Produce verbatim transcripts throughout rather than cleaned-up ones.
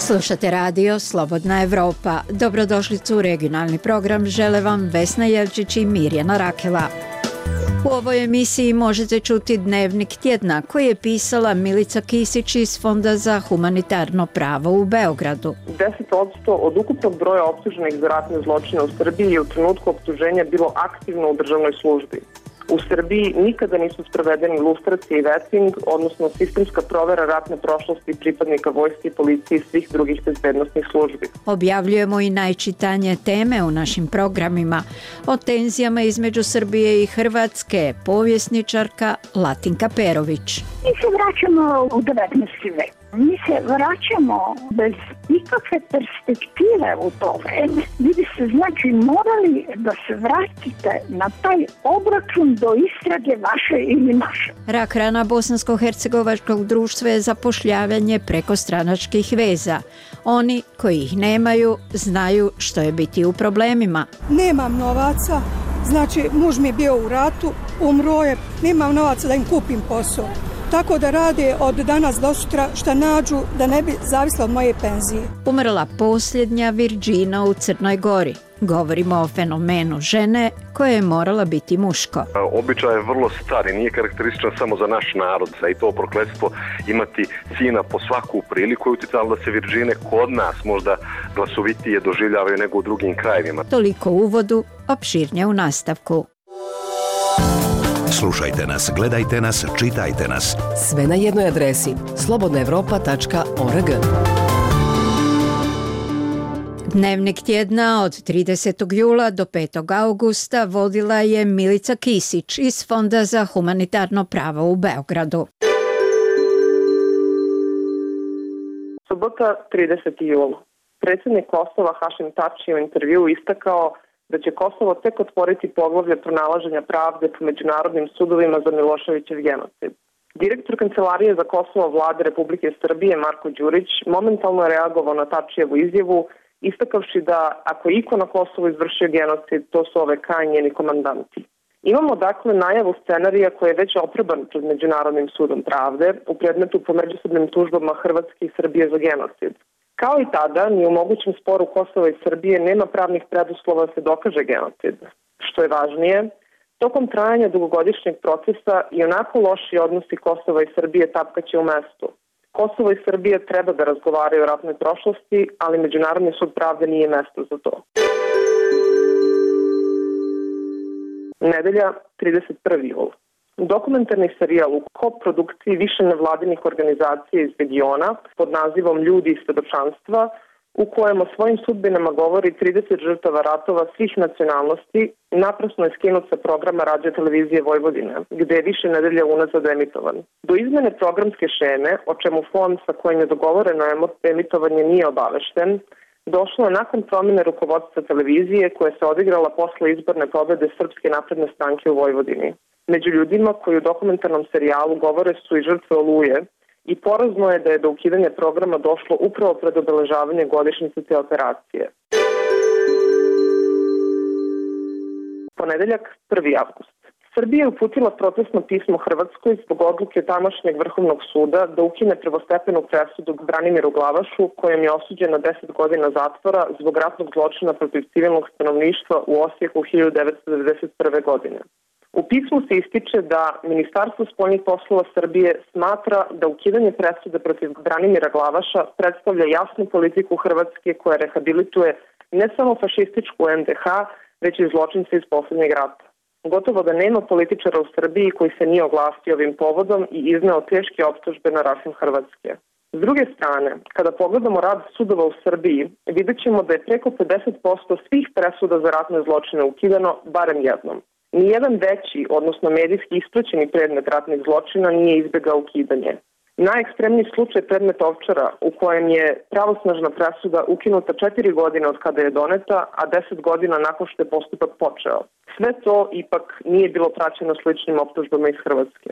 Slušate radio Slobodna Evropa. Dobrodošlicu u regionalni program žele vam Vesna Jelčić i Mirjana Rakela. U ovoj emisiji možete čuti dnevnik tjedna koji je pisala Milica Kisić iz Fonda za humanitarno pravo u Beogradu. deset posto od ukupnog broja optuženih za ratne zločine u Srbiji je u trenutku optuženja bilo aktivno u državnoj službi. U Srbiji nikada nisu sprovedeni lustracije i veting, odnosno sistemska provera ratne prošlosti pripadnika vojske i policije i svih drugih bezbednosnih službi. Objavljujemo i najčitanje teme u našim programima. O tenzijama između Srbije i Hrvatske, povjesničarka Latinka Perović. Mi se vraćamo u devetnaesti vek. Mi se vraćamo bez ikakve perspektive u to vreme. Vi biste znači morali da se vratite na taj obračun do istrage vaše ili naše. Rak rana bosansko-hercegovačkog društva je zapošljavanje preko stranačkih veza. Oni koji ih nemaju znaju što je biti u problemima. Nemam novaca, znači muž mi je bio u ratu, umro je, nemam novaca da im kupim posao. Tako da rade od danas do sutra šta nađu da ne bi zavisla od moje penzije. Umrla posljednja Virđina u Crnoj Gori. Govorimo o fenomenu žene koja je morala biti muško. Običaj je vrlo star i nije karakterističan samo za naš narod. I to prokletstvo imati sina po svaku priliku je uticalo da se Virđine kod nas možda glasovitije doživljavaju nego u drugim krajevima. Toliko u uvodu, opširnije u nastavku. Slušajte nas, gledajte nas, čitajte nas. Sve na jednoj adresi slobodna evropa tačka org. Dnevnik tjedna od tridesetog jula do petog augusta vodila je Milica Kisić iz Fonda za humanitarno pravo u Beogradu. Subota, trideseti jul. Predsjednik Kosova Hašim Tači u intervjuu istakao da će Kosovo tek otvoriti poglavlje pronalaženja pravde po međunarodnim sudovima za Miloševićev genocid. Direktor Kancelarije za Kosovo Vlade Republike Srbije Marko Đurić momentalno je reagovao na Tačijevu izjavu, istakavši da ako iko na Kosovu izvršio genocid, to su ove K i njeni komandanti. Imamo dakle najavu scenarija koji je već oproban pred Međunarodnim sudom pravde u predmetu po međusobnim tužbama Hrvatske i Srbije za genocid. Kao i tada, ni u mogućem sporu Kosova i Srbije nema pravnih preduslova da se dokaže genocid. Što je važnije, tokom trajanja dugogodišnjeg procesa i onako loši odnosi Kosova i Srbije tapkaće u mestu. Kosovo i Srbija treba da razgovaraju o ratnoj prošlosti, ali Međunarodni sud pravde nije mesto za to. Nedelja, trideset prvi jul. Dokumentarni serijal u koprodukciji više nevladinih organizacija iz regiona pod nazivom Ljudi iz svedočanstva, u kojem o svojim sudbinama govori trideset žrtava ratova svih nacionalnosti, naprasno je skinut sa programa Radio televizije Vojvodine, gde je više nedelja unazad emitovan. Do izmene programske šeme, o čemu fond sa kojim je dogovoreno emitovanje nije obavešten, došlo je nakon promjene rukovodstva televizije koja se odigrala posle izborne pobede Srpske napredne stranke u Vojvodini. Među ljudima koji u dokumentarnom serijalu govore su i žrtve Oluje i porazno je da je do ukidanja programa došlo upravo pred obeležavanje godišnjice te operacije. Ponedeljak, prvi avgust. Srbija je uputila protestno pismo Hrvatskoj zbog odluke tamošnjeg Vrhovnog suda da ukine prvostepenu presudu Branimiru Glavašu, kojem je osuđen na deset godina zatvora zbog ratnog zločina protiv civilnog stanovništva u Osijeku hiljadu devetsto devedeset prve. godine. U pismu se ističe da Ministarstvo spoljnih poslova Srbije smatra da ukidanje presude protiv Branimira Glavaša predstavlja jasnu politiku Hrvatske koja rehabilituje ne samo fašističku en de ha, već i zločince iz posljednjeg rata. Gotovo da nema političara u Srbiji koji se nije oglasio ovim povodom i izneo teške optužbe na račun Hrvatske. S druge strane, kada pogledamo rad sudova u Srbiji, vidjet ćemo da je preko pedeset posto svih presuda za ratne zločine ukidano barem jednom. Nijedan veći, odnosno medijski ispraćeni predmet ratnih zločina nije izbjegao ukidanje. Najekstremniji slučaj predmet Ovčara, u kojem je pravosnažna presuda ukinuta četiri godine od kada je doneta, a deset godina nakon što je postupak počeo. Sve to ipak nije bilo praćeno sličnim optužbama iz Hrvatske.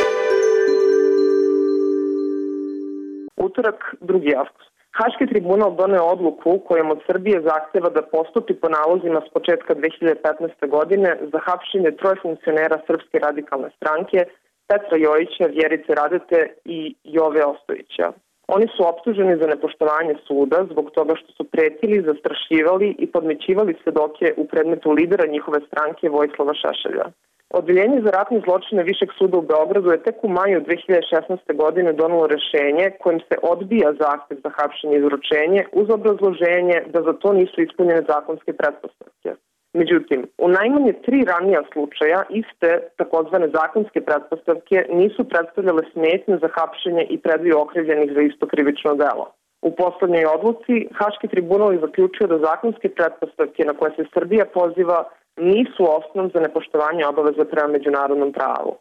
Utorak, drugi avgust. Haški tribunal doneo odluku kojom od Srbije zahteva da postupi po nalozima s početka dve hiljade petnaeste. godine za hapšenje troje funkcionera Srpske radikalne stranke, Petra Jojića, Vjerice Radete i Jove Ostojića. Oni su optuženi za nepoštovanje suda zbog toga što su pretili, zastrašivali i podmećivali svedoke u predmetu lidera njihove stranke Vojislava Šešelja. Odeljenje za ratne zločine Višeg suda u Beogradu je tek u maju dve hiljade šesnaeste. godine donelo rešenje kojim se odbija zahtev za hapšenje i izručenje uz obrazloženje da za to nisu ispunjene zakonske pretpostavke. Međutim, u najmanje tri ranija slučaja iste takozvane zakonske pretpostavke nisu predstavljale smetnje za hapšenje i predaju okrivljenih za isto krivično delo. U poslednjoj odluci Haški tribunal je zaključio da zakonske pretpostavke na koje se Srbija poziva nisu osnov za nepoštovanje obaveza prema međunarodnom pravu.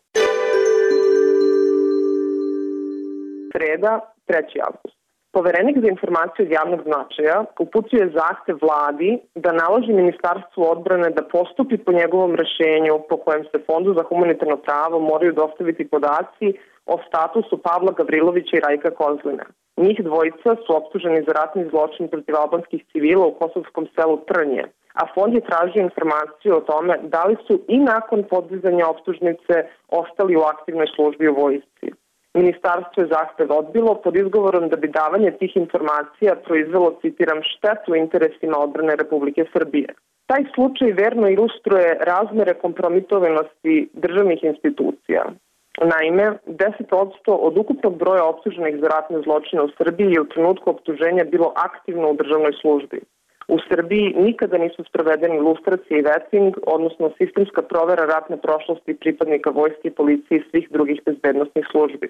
Sreda, treći avgust. Poverenik za informacije od javnog značaja uputio je zahtev vladi da naloži Ministarstvu odbrane da postupi po njegovom rešenju po kojem se Fondu za humanitarno pravo moraju dostaviti podaci o statusu Pavla Gavrilovića i Rajka Kozline. Njih dvojica su optuženi za ratni zločin protiv albanskih civila u kosovskom selu Trnje, a fond je tražio informaciju o tome da li su i nakon podizanja optužnice ostali u aktivnoj službi u vojsci. Ministarstvo je zahtev odbilo pod izgovorom da bi davanje tih informacija proizvelo, citiram, štetu interesima odbrane Republike Srbije. Taj slučaj verno ilustruje razmere kompromitovanosti državnih institucija. Naime, deset posto od ukupnog broja optuženih za ratne zločine u Srbiji je u trenutku optuženja bilo aktivno u državnoj službi. U Srbiji nikada nisu sprovedeni lustracija i veting, odnosno sistemska provera ratne prošlosti pripadnika vojske, policije i svih drugih bezbednostnih službi.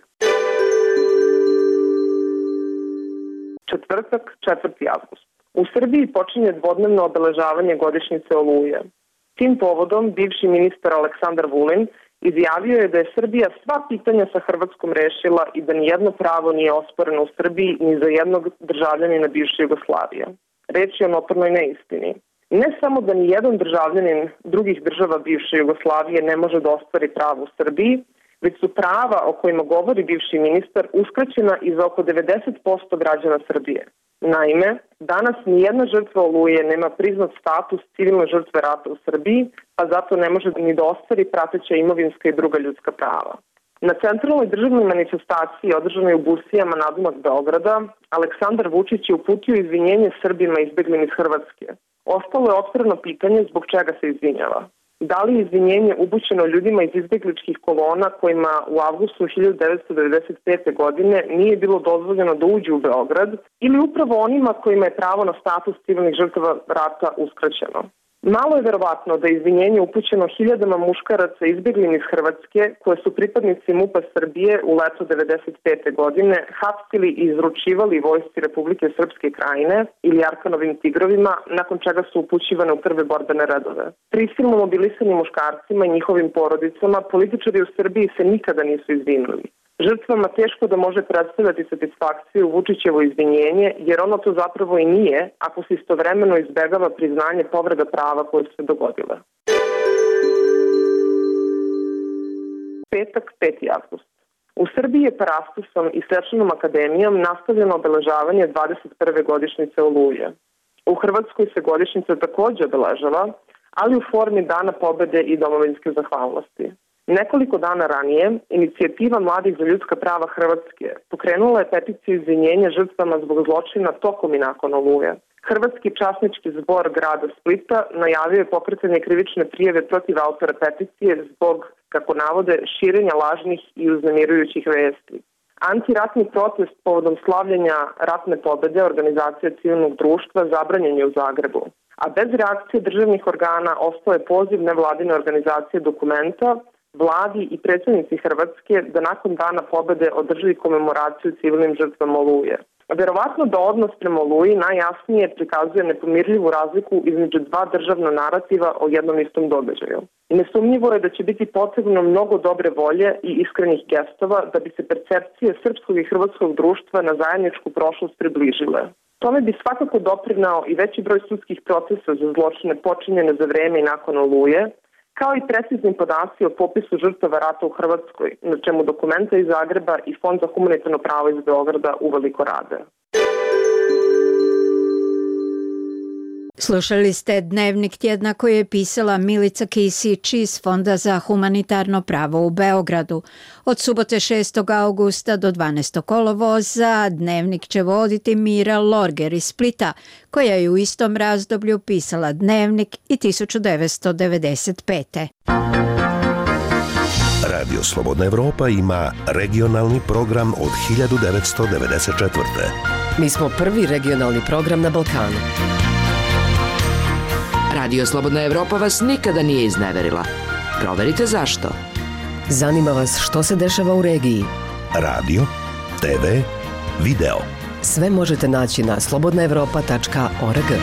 Četvrtak, četvrti avgust. U Srbiji počinje dvodnevno obeležavanje godišnjice Oluje. Tim povodom bivši ministar Aleksandar Vulin izjavio je da je Srbija sva pitanja sa Hrvatskom rešila i da nijedno pravo nije osporeno u Srbiji ni za jednog državljanina bivše Jugoslavije. Reč je o notornoj neistini. Ne samo da ni jedan državljanin drugih država bivše Jugoslavije ne može da ostvari pravo u Srbiji, već su prava o kojima govori bivši ministar uskraćena i za oko devedeset posto građana Srbije. Naime, danas nijedna žrtva Oluje nema priznat status civilne žrtve rata u Srbiji, pa zato ne može ni da ostvari prateća imovinska i druga ljudska prava. Na centralnoj državnoj manifestaciji održanoj u Busijama nadomak Beograda, Aleksandar Vučić je uputio izvinjenje Srbima izbeglim iz Hrvatske. Ostalo je otvoreno pitanje zbog čega se izvinjava. Da li je izvinjenje upućeno ljudima iz izbegličkih kolona kojima u avgustu hiljadu devetsto devedeset pete. godine nije bilo dozvoljeno da uđu u Beograd ili upravo onima kojima je pravo na status civilnih žrtava rata uskraćeno? Malo je verovatno da je izvinjenje upućeno hiljadama muškaraca izbjeglim iz Hrvatske koje su pripadnici MUP-a Srbije u leto devedeset pete. godine hapsili i izručivali vojsci Republike Srpske Krajine ili Arkanovim tigrovima, nakon čega su upućivane u prve borbene redove. Prisilno mobilisanim muškarcima i njihovim porodicama političari u Srbiji se nikada nisu izvinuli. Žrtvama teško da može predstavljati satisfakciju Vučićevo izvinjenje, jer ono to zapravo i nije ako se istovremeno izbegava priznanje povreda prava koje su se dogodile. Petak, peti avgust. U Srbiji je parastosom i svečanom akademijom nastavljeno obeležavanje dvadeset prve godišnjice Oluje. U Hrvatskoj se godišnjica takođe obeležava, ali u formi Dana pobede i domovinske zahvalnosti. Nekoliko dana ranije, inicijativa Mladih za ljudska prava Hrvatske pokrenula je peticiju izvinjenja žrtvama zbog zločina tokom i nakon Oluje. Hrvatski časnički zbor grada Splita najavio je pokretanje krivične prijave protiv autora peticije zbog, kako navode, širenja lažnih i uznemirujućih vesti. Antiratni protest povodom slavljenja ratne pobede organizacija civilnog društva zabranjen je u Zagrebu, a bez reakcije državnih organa ostao je poziv nevladine organizacije Dokumenta vladi i predsjednici Hrvatske da nakon dana pobede održi komemoraciju civilnim žrtvama Oluje. Verovatno da odnos prema Oluji najjasnije prikazuje nepomirljivu razliku između dva državna narativa o jednom istom događaju. Nesumnjivo je da će biti potrebno mnogo dobre volje i iskrenih gestova da bi se percepcije srpskog i hrvatskog društva na zajedničku prošlost približile. Tome bi svakako doprinao i veći broj sudskih procesa za zločine počinjene za vreme i nakon Oluje, kao i precizni podaci o popisu žrtava rata u Hrvatskoj, na čemu Dokumenta iz Zagreba i Fond za humanitarno pravo iz Beograda uveliko rade. Slušali ste Dnevnik tjedna koji je pisala Milica Kisić iz Fonda za humanitarno pravo u Beogradu. Od subote šestog augusta do dvanaestog kolovoza Dnevnik će voditi Mira Lorger iz Splita, koja je u istom razdoblju pisala Dnevnik i tisuću devetsto devedeset pete. Radio Slobodna Evropa ima regionalni program od hiljadu devetsto devedeset četvrte. Mi smo prvi regionalni program na Balkanu. Radio Slobodna Evropa vas nikada nije izneverila. Proverite zašto. Zanima vas što se dešava u regiji. Radio, te ve, video. Sve možete naći na slobodna evropa tačka org.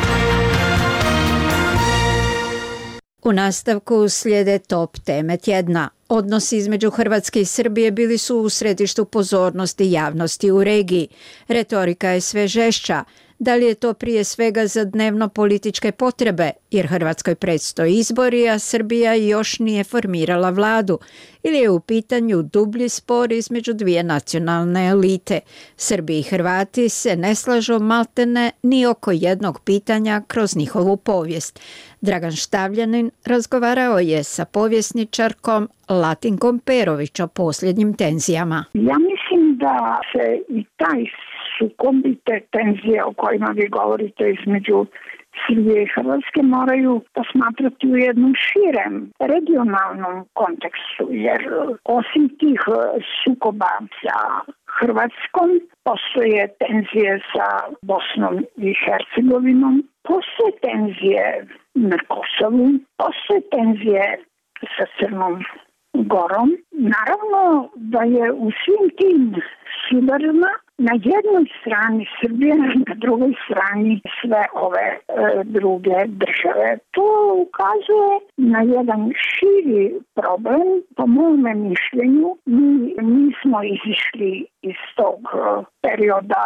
U nastavku slijede top teme tjedna. Odnosi između Hrvatske i Srbije bili su u središtu pozornosti javnosti u regiji. Retorika je sve žešća. Da li je to prije svega za dnevno političke potrebe, jer Hrvatskoj predstoji izbori, a Srbija još nije formirala vladu, ili je u pitanju dublji spor između dvije nacionalne elite? Srbi i Hrvati se ne slažu maltene ni oko jednog pitanja kroz njihovu povijest. Dragan Štavljanin razgovarao je sa povjesničarkom Latinkom Perović o posljednjim tenzijama. Ja mislim da se i taj sukob i te tenzije o kojima vi govorite između Srbije i Hrvatske moraju posmatrati u jednom širem regionalnom kontekstu, jer osim tih sukoba sa Hrvatskom postoje tenzije sa Bosnom i Hercegovinom, postoje tenzije na Kosovu, postoje tenzije sa Crnom Gorom. Naravno da je u svim tim sudarima na jednoj strani Srbije, na drugoj strani sve ove e, druge države. To ukazuje na jedan širi problem. Po mome mišljenju, mi nismo izišli iz tog perioda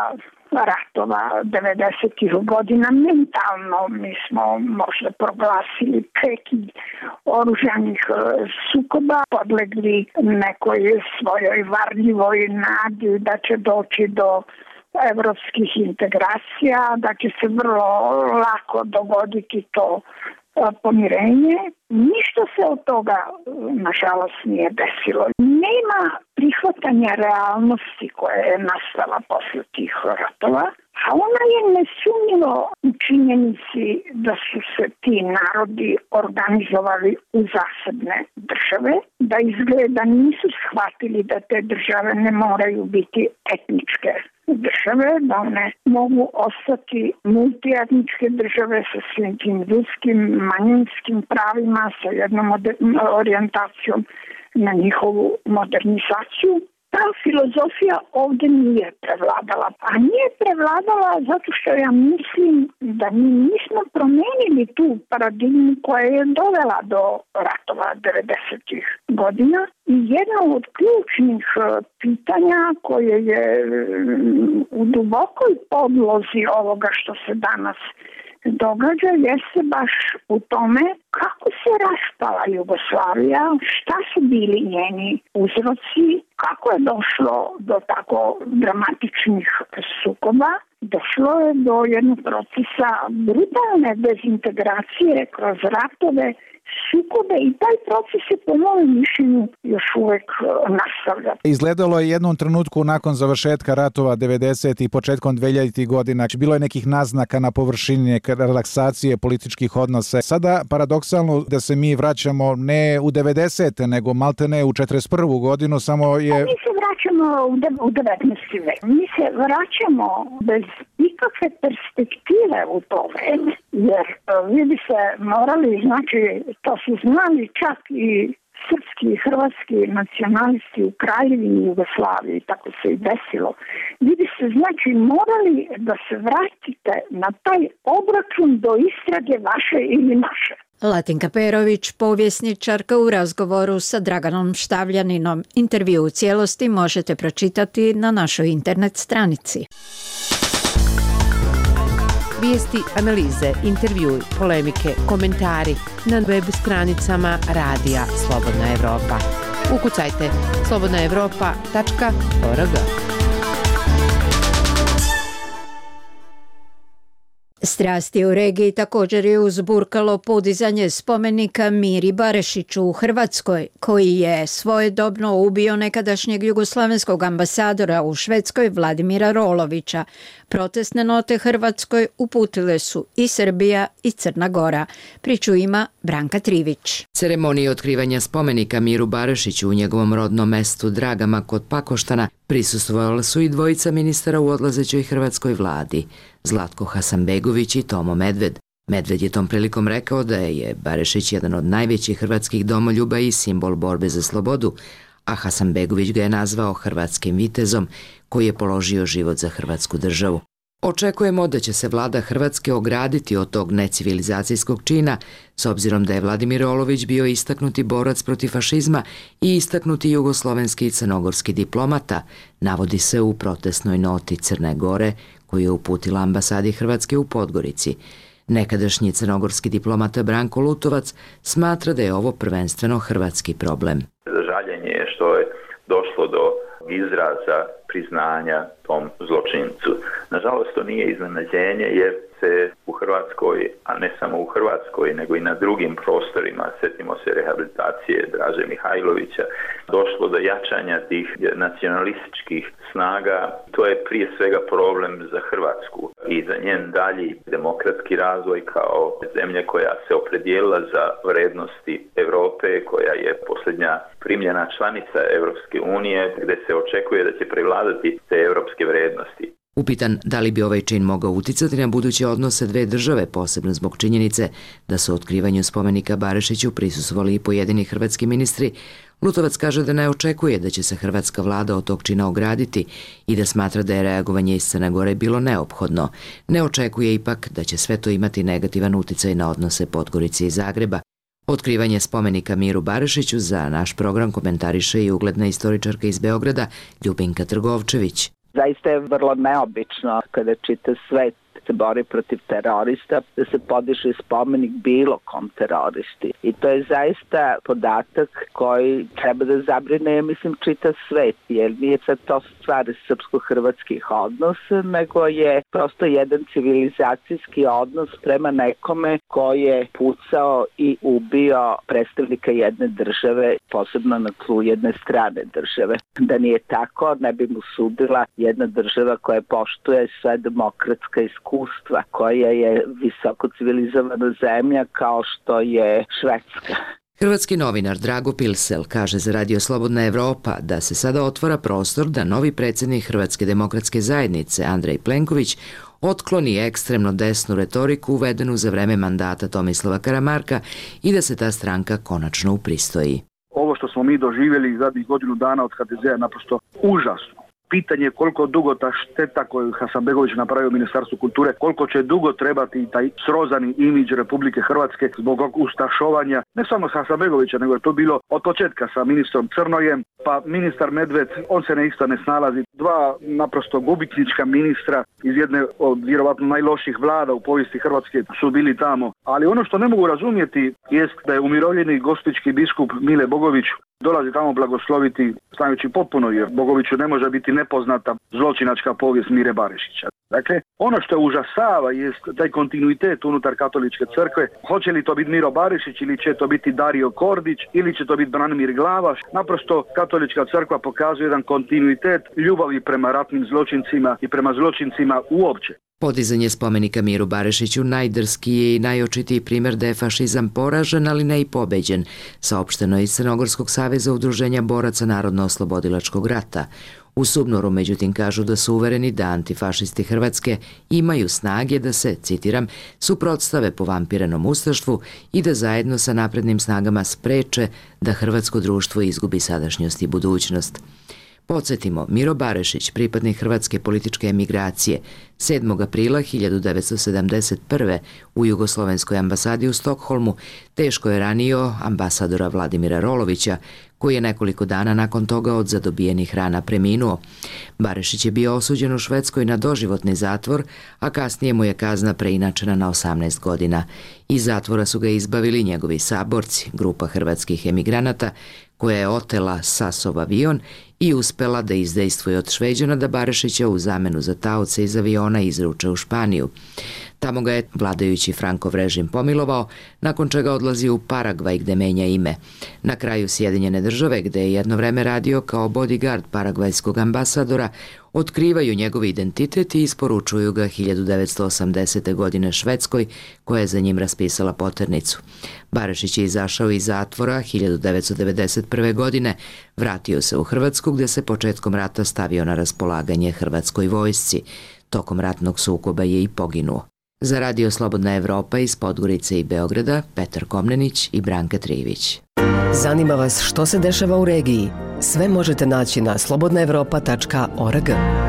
ratova devedesetih godina mentalno. Mi smo možda proglasili prekid oružanih sukoba, podlegli nekoj svojoj varljivoj nadi da će doći do evropskih integracija, da će se vrlo lako dogoditi to pomirenje. Ništa se od toga, nažalost, nije desilo. Nema prihvatanja realnosti koja je nastala posle tih ratova, a ona je nesumnjivo u činjenici da su se ti narodi organizovali u zasebne države, da izgleda nisu shvatili da te države ne moraju biti etničke države, da one mogu ostati multietničke države sa svim tim ljudskim, manjinskim pravima, sa jednom orijentacijom na njihovu modernizaciju. Ta filozofija ovdje nije prevladala. A nije prevladala zato što ja mislim da mi nismo promenili tu paradigmu koja je dovela do ratova devedesetih godina. I jedno od ključnih pitanja koje je u dubokoj podlozi ovoga što se danas događa jeste baš u tome kako se raspala Jugoslavija, šta su bili njeni uzroci, kako je došlo do tako dramatičnih sukoba. Došlo je do jednog procesa brutalne dezintegracije kroz ratove, sukobe i taj proces je po mojem mišljenju još uvek nastavlja. Izgledalo je jednom trenutku nakon završetka ratova devedesetih i početkom dvehiljaditih godina. Bilo je nekih naznaka na površini relaksacije političkih odnosa. Sada paradoksalno da se mi vraćamo ne u devedesete nego maltene u četrdeset prvu godinu, samo je... A mi se vraćamo u devetnaesti vek. Mi se vraćamo bez ikakve perspektive u to vreme, jer vi bi se morali, znači, to su znali čak i srpski i hrvatski nacionalisti u Kraljevini Jugoslaviji, tako se i desilo. Vi bi se, znači, morali da se vratite na taj obračun do istrage vaše ili naše. Latinka Perović, povjesničarka u razgovoru sa Draganom Štavljaninom. Intervju u cijelosti možete pročitati na našoj internet stranici. Vijesti, analize, intervjui, polemike, komentari na web stranicama Radija Slobodna Evropa. Ukucajte slobodna evropa tačka org. Strasti u regiji također je uzburkalo podizanje spomenika Miri Barešiću u Hrvatskoj, koji je svojedobno ubio nekadašnjeg jugoslavenskog ambasadora u Švedskoj Vladimira Rolovića. Protestne note Hrvatskoj uputile su i Srbija i Crna Gora. Priču ima Branka Trivić. Ceremonije otkrivanja spomenika Miru Barešiću u njegovom rodnom mestu Dragama kod Pakoštana prisustvovali su i dvojica ministara u odlazećoj hrvatskoj vladi, Zlatko Hasanbegović i Tomo Medved. Medved je tom prilikom rekao da je Barešić jedan od najvećih hrvatskih domoljuba i simbol borbe za slobodu, a Hasanbegović ga je nazvao hrvatskim vitezom koji je položio život za hrvatsku državu. Očekujemo da će se vlada Hrvatske ograditi od tog necivilizacijskog čina, s obzirom da je Vladimir Rolović bio istaknuti borac protiv fašizma i istaknuti jugoslovenski i crnogorski diplomata, navodi se u protestnoj noti Crne Gore koju je uputila ambasadi Hrvatske u Podgorici. Nekadašnji crnogorski diplomata Branko Lutovac smatra da je ovo prvenstveno hrvatski problem. Žaljenje je što je došlo do izraza priznanja tom zločincu. Nažalost, to nije iznenađenje jer se u Hrvatskoj, a ne samo u Hrvatskoj, nego i na drugim prostorima, sjetimo se rehabilitacije Draže Mihajlovića, došlo do jačanja tih nacionalističkih snaga. To je prije svega problem za Hrvatsku i za njen dalji demokratski razvoj kao zemlje koja se opredijelila za vrednosti Europe, koja je posljednja primljena članica Europske unije, gdje se očekuje da će prevladati te europske vrednosti. Upitan da li bi ovaj čin mogao uticati na buduće odnose dve države, posebno zbog činjenice da su otkrivanju spomenika Barešiću prisustvovali i pojedini hrvatski ministri, Lutovac kaže da ne očekuje da će se hrvatska vlada od tog čina ograditi i da smatra da je reagovanje iz Crne Gore bilo neophodno. Ne očekuje ipak da će sve to imati negativan uticaj na odnose Podgorice i Zagreba. Otkrivanje spomenika Miru Barešiću za naš program komentariše i ugledna istoričarka iz Beograda Ljubinka Trgovčević. Zaista je vrlo neobično kada čita svet se bori protiv terorista, da se podiže spomenik bilo kom teroristi. I to je zaista podatak koji treba da zabrine, mislim, čita svet, jer nije sad to stvar srpsko-hrvatskih odnosa, nego je prosto jedan civilizacijski odnos prema nekome koji je pucao i ubio predstavnika jedne države, posebno na tlu jedne strane države. Da nije tako, ne bi mu sudila jedna država koja poštuje sve demokratska iskustva, koja je visoko civilizovana zemlja kao što je Švedska. Hrvatski novinar Drago Pilsel kaže za Radio Slobodna Evropa da se sada otvara prostor da novi predsjednik Hrvatske demokratske zajednice Andrej Plenković otkloni ekstremno desnu retoriku uvedenu za vreme mandata Tomislava Karamarka i da se ta stranka konačno upristoji. Ovo što smo mi doživjeli zadnjih godinu dana od H D Z je naprosto užasno. Pitanje je koliko dugo ta šteta koju je Hasanbegović napravio u Ministarstvu kulture, koliko će dugo trebati taj srozani imidž Republike Hrvatske zbog ustašovanja, ne samo Hasanbegovića, nego je to bilo od početka sa ministrom Crnojem, pa ministar Medved, on se ne isto ne snalazi. Dva naprosto gubitnička ministra iz jedne od vjerovatno najloših vlada u povijesti Hrvatske su bili tamo. Ali ono što ne mogu razumjeti jest da je umirovljeni gospićki biskup Mile Bogović dolazi tamo blagosloviti, znajući potpuno jer Bogoviću ne može biti nepoznata zločinačka povijest Mire Barešića. Dakle, ono što užasava jest taj kontinuitet unutar katoličke crkve. Hoće li to biti Miro Barešić ili će to biti Dario Kordić ili će to biti Branimir Glavaš. Naprosto katolička crkva pokazuje jedan kontinuitet ljubavi prema ratnim zločincima i prema zločincima uopće. Podizanje spomenika Miru Barešiću najdrskiji je i najočitiji primjer da je fašizam poražen, ali ne i pobeđen, saopšteno iz Crnogorskog saveza udruženja boraca Narodno-oslobodilačkog rata. U Subnoru, međutim, kažu da su uvereni da antifašisti Hrvatske imaju snage da se, citiram, suprotstave povampirenom ustaštvu i da zajedno sa naprednim snagama spreče da hrvatsko društvo izgubi sadašnjost i budućnost. Podsjetimo, Miro Barešić, pripadnik hrvatske političke emigracije, sedmog aprila hiljadu devetsto sedamdeset prve u Jugoslovenskoj ambasadi u Stokholmu teško je ranio ambasadora Vladimira Rolovića, koji je nekoliko dana nakon toga od zadobijenih rana preminuo. Barešić je bio osuđen u Švedskoj na doživotni zatvor, a kasnije mu je kazna preinačena na osamnaest godina. Iz zatvora su ga izbavili njegovi saborci, grupa hrvatskih emigranata, koja je otela Sasov avion i uspela da izdejstvuje od Šveđana da Barešića u zamenu za taoce iz aviona izruče u Španiju. Tamo ga je vladajući Frankov režim pomilovao, nakon čega odlazi u Paragvaj gde menja ime. Na kraju Sjedinjene države, gde je jedno vreme radio kao bodyguard paragvajskog ambasadora, otkrivaju njegov identitet i isporučuju ga hiljadu devetsto osamdesete. godine Švedskoj, koja je za njim raspisala poternicu. Barišić je izašao iz zatvora hiljadu devetsto devedeset prve. godine, vratio se u Hrvatsku gde se početkom rata stavio na raspolaganje hrvatskoj vojsci. Tokom ratnog sukoba je i poginuo. Za Radio Slobodna Evropa iz Podgorice i Beograda, Petar Komnenić i Branka Trivić. Zanima vas što se dešava u regiji? Sve možete naći na slobodna evropa tačka org.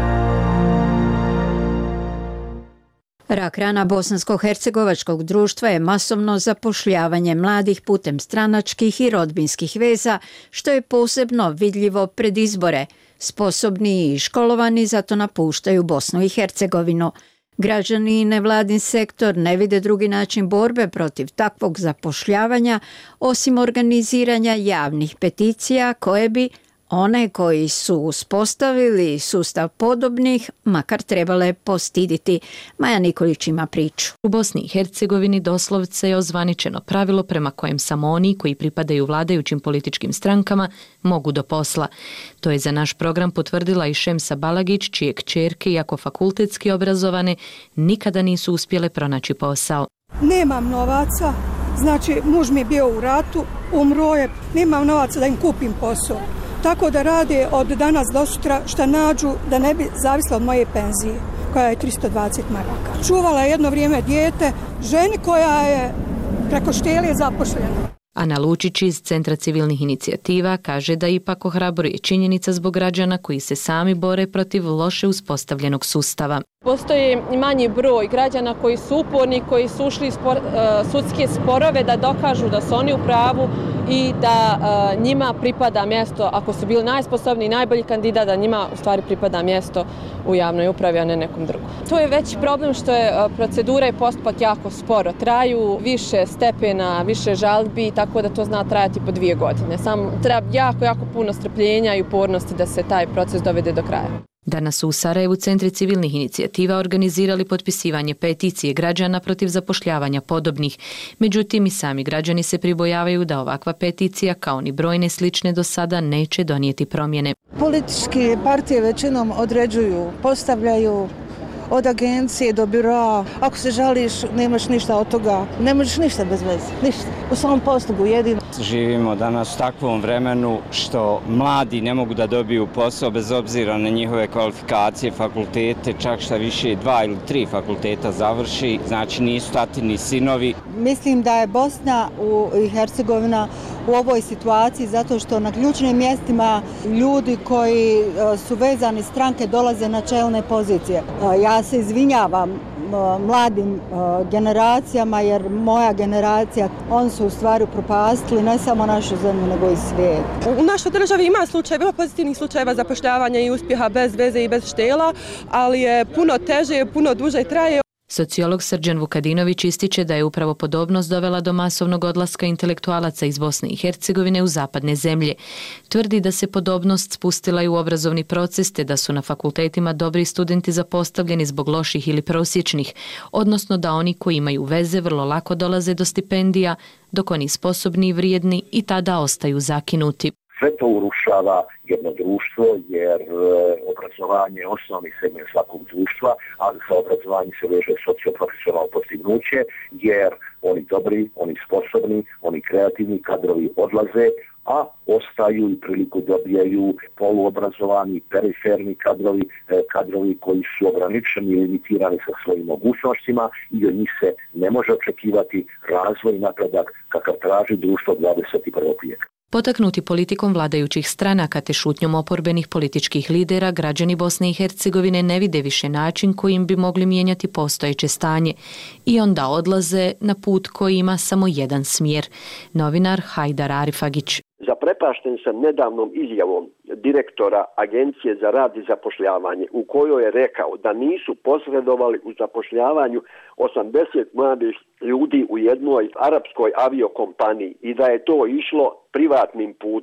Rak rana bosansko-hercegovačkog društva je masovno zapošljavanje mladih putem stranačkih i rodbinskih veza, što je posebno vidljivo pred izbore. Sposobni i školovani zato napuštaju Bosnu i Hercegovinu. Građani i nevladin sektor ne vide drugi način borbe protiv takvog zapošljavanja osim organiziranja javnih peticija koje bi one koji su uspostavili sustav podobnih makar trebale postiditi. Maja Nikolić ima priču. U Bosni i Hercegovini doslovce je ozvaničeno pravilo prema kojem samo oni koji pripadaju vladajućim političkim strankama mogu do posla. To je za naš program potvrdila i Šemsa Balagić, čije kćerke, iako fakultetski obrazovane, nikada nisu uspjele pronaći posao. Nemam novaca, znači muž mi je bio u ratu, umro je, nemam novaca da im kupim posao. Tako da rade od danas do sutra šta nađu da ne bi zavisla od moje penzije, koja je tristo dvadeset maraka. Čuvala je jedno vrijeme dijete, ženi koja je preko štelije zapošljena. Ana Lučić iz Centra civilnih inicijativa kaže da ipak ohrabruje činjenica zbog građana koji se sami bore protiv loše uspostavljenog sustava. Postoji manji broj građana koji su uporni, koji su ušli u spor, uh, sudske sporove da dokažu da su oni u pravu i da uh, njima pripada mjesto, ako su bili najsposobniji, najbolji kandidat, da njima u stvari pripada mjesto u javnoj upravi, a ne nekom drugom. To je veći problem što je uh, procedura i postupak jako sporo. Traju više stepena, više žalbi, tako da to zna trajati po dvije godine. Samo treba jako, jako puno strpljenja i upornosti da se taj proces dovede do kraja. Danas su u Sarajevu Centri civilnih inicijativa organizirali potpisivanje peticije građana protiv zapošljavanja podobnih. Međutim, i sami građani se pribojavaju da ovakva peticija, kao ni brojne slične do sada, neće donijeti promjene. Političke partije većinom određuju, postavljaju od agencije do biroa. Ako se žališ, nemaš ništa od toga. Ne možeš ništa bez veze. Ništa. U samom postupku jedino. Živimo danas u takvom vremenu što mladi ne mogu da dobiju posao bez obzira na njihove kvalifikacije, fakultete, čak šta više dva ili tri fakulteta završi. Znači nisu tatini sinovi. Mislim da je Bosna i Hercegovina u ovoj situaciji zato što na ključnim mjestima ljudi koji su vezani stranke dolaze na čelne pozicije. Ja se izvinjavam mladim generacijama jer moja generacija, oni su u stvari propastili ne samo našu zemlju nego i svijet. U našoj državi ima slučajeva, ima pozitivnih slučajeva zapošljavanja i uspjeha bez veze i bez štela, ali je puno teže, puno duže traje. Sociolog Srđan Vukadinović ističe da je upravo podobnost dovela do masovnog odlaska intelektualaca iz Bosne i Hercegovine u zapadne zemlje. Tvrdi da se podobnost spustila i u obrazovni proces, te da su na fakultetima dobri studenti zapostavljeni zbog loših ili prosječnih, odnosno da oni koji imaju veze vrlo lako dolaze do stipendija, dok oni sposobni i vrijedni i tada ostaju zakinuti. Sve to urušava jedno društvo jer obrazovanje je osnovni segment svakog društva, ali sa obrazovanjem se veže socioprofesionalno postignuće jer oni dobri, oni sposobni, oni kreativni kadrovi odlaze, a ostaju i priliku dobijaju poluobrazovani, periferni kadrovi, kadrovi koji su ograničeni i limitirani sa svojim mogućnostima i od njih se ne može očekivati razvoj i napredak kakav traži društvo dvadeset prvog vijeka. Potaknuti politikom vladajućih stranaka te šutnjom oporbenih političkih lidera, građani Bosne i Hercegovine ne vide više način kojim bi mogli mijenjati postojeće stanje i onda odlaze na put koji ima samo jedan smjer. Novinar Hajdar Arifagić. Zaprepašten sam nedavnom izjavom direktora Agencije za rad i zapošljavanje u kojoj je rekao da nisu posredovali u zapošljavanju osamdeset mladih ljudi u jednoj arapskoj aviokompaniji i da je to išlo privatnim putem.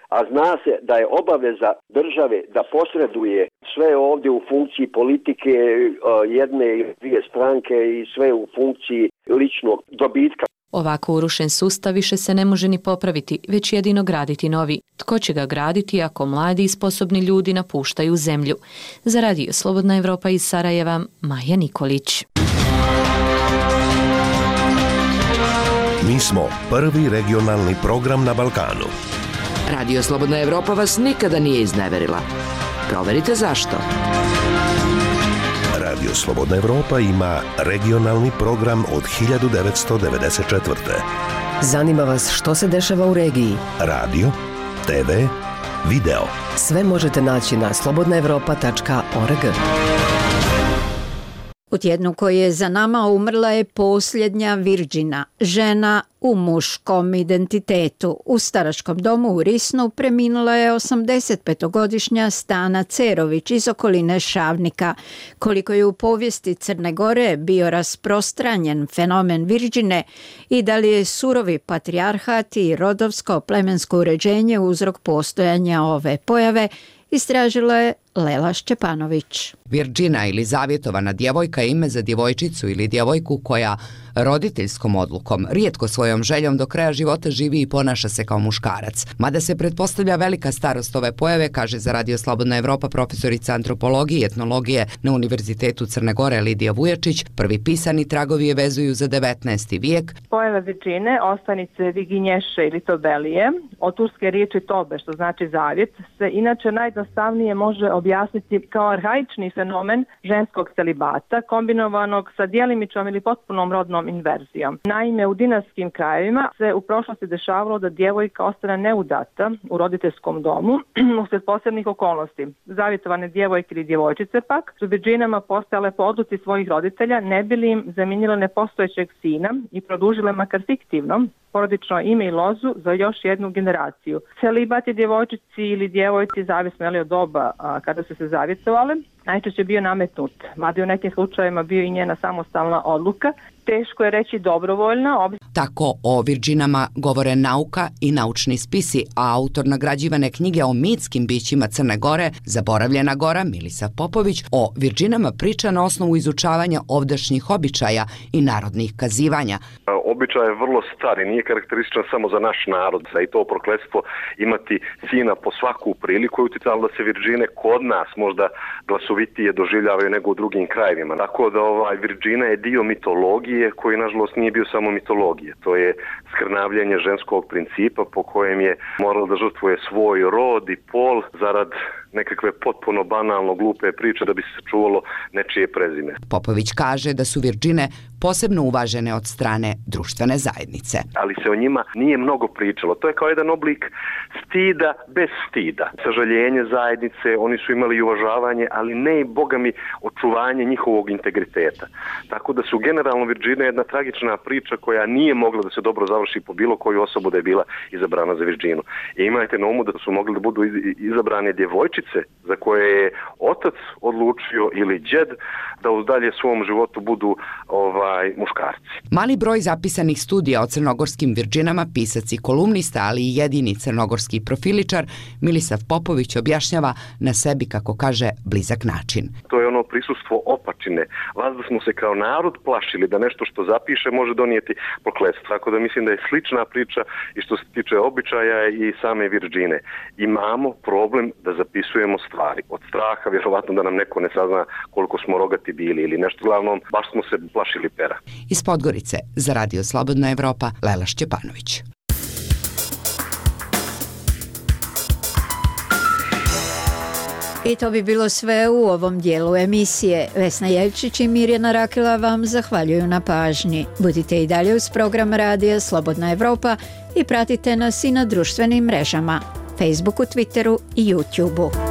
a zna se da je obaveza države da posreduje sve ovdje u funkciji politike jedne ili dvije stranke i sve u funkciji ličnog dobitka. Ovako urušen sustav više se ne može ni popraviti, već jedino graditi novi. Tko će ga graditi ako mladi i sposobni ljudi napuštaju zemlju? Za Radio Slobodna Evropa iz Sarajeva, Maja Nikolić. Mi smo prvi regionalni program na Balkanu. Radio Slobodna Evropa vas nikada nije izneverila. Proverite zašto. Radio Slobodna Evropa ima regionalni program od hiljadu devetsto devedeset četvrte. Zanima vas što se dešava u regiji? Radio, te ve, video. Sve možete naći na slobodna evropa tačka org. U tjednu koji je za nama umrla je posljednja Virđina, žena u muškom identitetu. U staračkom domu u Risnu preminula je osamdesetpetogodišnja Stana Cerović iz okoline Šavnika. Koliko je u povijesti Crne Gore bio rasprostranjen fenomen Virđine i da li je surovi patrijarhat i rodovsko plemensko uređenje uzrok postojanja ove pojave, istražila je Lela Šćepanović. Virđina ili zavjetovana djevojka je ime za djevojčicu ili djevojku koja roditeljskom odlukom, rijetko svojom željom do kraja života živi i ponaša se kao muškarac. Mada se pretpostavlja velika starost ove pojave, kaže za Radio Slobodna Evropa profesorica antropologije i etnologije na Univerzitetu Crne Gore Lidija Vujačić, prvi pisani tragovi je vezuju za devetnaesti vijek. Pojava Virđine, ostanice Viginješe ili Tobelije, od turske riječi tobe, što znači zavjet, se inače najjednostavnije može objasniti kao arhaični fenomen ženskog celibata, kombinovanog sa djelimičnom ili potpunom rodnom inverzijom. Naime, u dinastskim krajevima se u prošlosti dešavalo da djevojka ostane neudata u roditeljskom domu usred posebnih okolnosti. Zavjetovane djevojke ili djevojčice pak su Virđinama postajale po odluci svojih roditelja, ne bi li im zamijenile nepostojećeg sina i produžile makar fiktivno porodično ime i lozu za još jednu generaciju. Celibat je djevojčici ili djevojci, zavisno od doba a, kada su se zavjetovale, najčešće bio nametnut, mada je u nekim slučajevima bio i njena samostalna odluka. Teško je reći dobrovoljna. Ob... Tako o Virđinama govore nauka i naučni spisi, a autor nagrađivane knjige o mitskim bićima Crne Gore, Zaboravljena gora, Milisav Popović, o Virđinama priča na osnovu izučavanja ovdašnjih običaja i narodnih kazivanja. Običaj je vrlo star i nije karakterističan samo za naš narod. I to prokletstvo imati sina po svaku priliku je utjecalo da se Virđine kod nas možda glasovitije doživljavaju nego u drugim krajevima. Tako da ovaj Virđina je dio mitologije koji nažalost nije bio samo mitologije. To je skrnavljenje ženskog principa po kojem je morala da žrtvuje svoj rod i pol zarad nekakve potpuno banalno glupe priče da bi se čuvalo nečije prezime. Popović kaže da su Virđine posebno uvažene od strane društvene zajednice. Ali se o njima nije mnogo pričalo. To je kao jedan oblik stida bez stida. Sažaljenje zajednice, oni su imali i uvažavanje, ali ne i, boga mi, očuvanje njihovog integriteta. Tako da su generalno Virđine jedna tragična priča koja nije mogla da se dobro završi po bilo koju osobu da je bila izabrana za Virđinu. I imajte na umu da su mogli da budu izabrane djevojčice za koje je otac odlučio ili džed da u dalje svom životu budu ovaj muškarci. Mali broj zapisanih studija o crnogorskim Virđinama, pisac i kolumnista, ali i jedini crnogorski profiličar, Milisav Popović objašnjava na sebi, kako kaže, blizak način. To je ono prisustvo opačine. Vas da smo se kao narod plašili da nešto što zapiše može donijeti prokletstvo. Tako da mislim da je slična priča i što se tiče običaja i same Virđine. Imamo problem da zapisujemo stvari. Od straha, vjerovatno da nam neko ne sazna koliko smo rogati bili ili nešto. Uglavnom, baš smo se plašili pera. Iz Podgorice, za Radio Slobodna Evropa, Lela Šćepanović. I to bi bilo sve u ovom dijelu emisije. Vesna Jelčić i Mirjana Rakela vam zahvaljuju na pažnji. Budite i dalje uz program Radija Slobodna Evropa i pratite nas i na društvenim mrežama, Facebooku, Twitteru i YouTubeu.